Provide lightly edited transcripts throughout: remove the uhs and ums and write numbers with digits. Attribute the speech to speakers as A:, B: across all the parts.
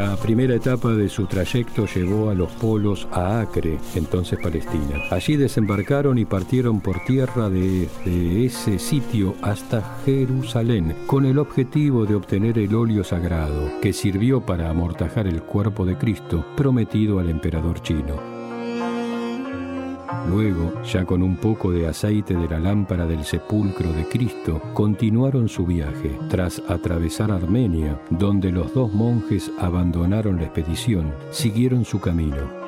A: La primera etapa de su trayecto llevó a los polos a Acre, entonces Palestina. Allí desembarcaron y partieron por tierra de ese sitio hasta Jerusalén, con el objetivo de obtener el óleo sagrado, que sirvió para amortajar el cuerpo de Cristo prometido al emperador chino. Luego, ya con un poco de aceite de la lámpara del sepulcro de Cristo, continuaron su viaje, tras atravesar Armenia, donde los dos monjes abandonaron la expedición, siguieron su camino.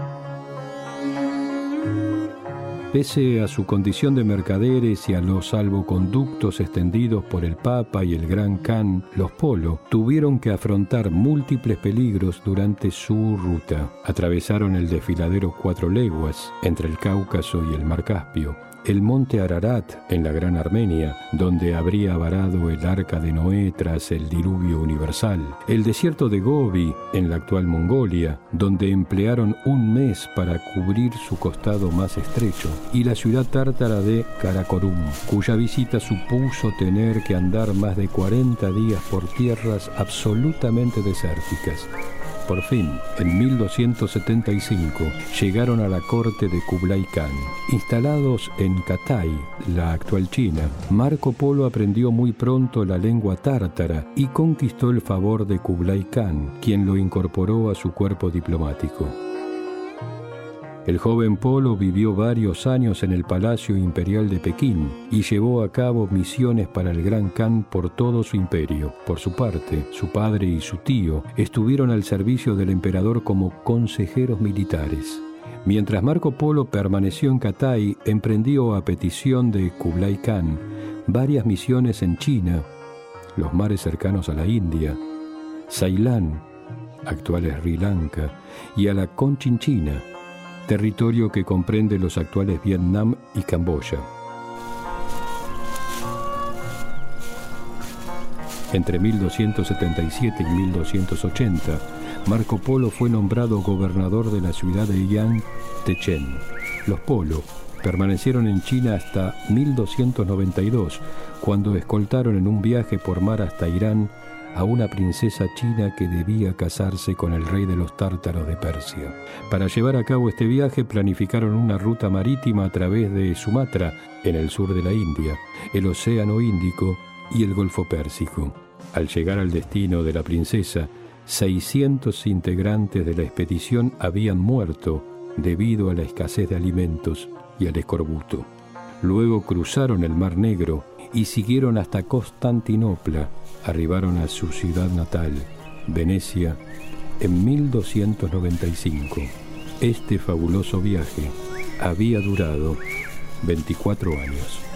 A: Pese a su condición de mercaderes y a los salvoconductos extendidos por el Papa y el Gran Khan, los Polo tuvieron que afrontar múltiples peligros durante su ruta. Atravesaron el desfiladero 4 leguas entre el Cáucaso y el Mar Caspio, el monte Ararat en la Gran Armenia, donde habría varado el Arca de Noé tras el diluvio universal, el desierto de Gobi en la actual Mongolia, donde emplearon un mes para cubrir su costado más estrecho, y la ciudad tártara de Karakorum, cuya visita supuso tener que andar más de 40 días por tierras absolutamente desérticas. Por fin, en 1275, llegaron a la corte de Kublai Khan. Instalados en Katai, la actual China, Marco Polo aprendió muy pronto la lengua tártara y conquistó el favor de Kublai Khan, quien lo incorporó a su cuerpo diplomático. El joven Polo vivió varios años en el Palacio Imperial de Pekín y llevó a cabo misiones para el Gran Khan por todo su imperio. Por su parte, su padre y su tío estuvieron al servicio del emperador como consejeros militares. Mientras Marco Polo permaneció en Katai, emprendió a petición de Kublai Khan varias misiones en China, los mares cercanos a la India, Ceilán, actual Sri Lanka, y a la Conchinchina, territorio que comprende los actuales Vietnam y Camboya. Entre 1277 y 1280, Marco Polo fue nombrado gobernador de la ciudad de Yang Techen. Los Polo permanecieron en China hasta 1292, cuando escoltaron en un viaje por mar hasta Irán a una princesa china que debía casarse con el rey de los tártaros de Persia. Para llevar a cabo este viaje planificaron una ruta marítima a través de Sumatra, en el sur de la India, el Océano Índico y el Golfo Pérsico. Al llegar al destino de la princesa, 600 integrantes de la expedición habían muerto debido a la escasez de alimentos y al escorbuto. Luego cruzaron el Mar Negro y siguieron hasta Constantinopla. Arribaron a su ciudad natal, Venecia, en 1295. Este fabuloso viaje había durado 24 años.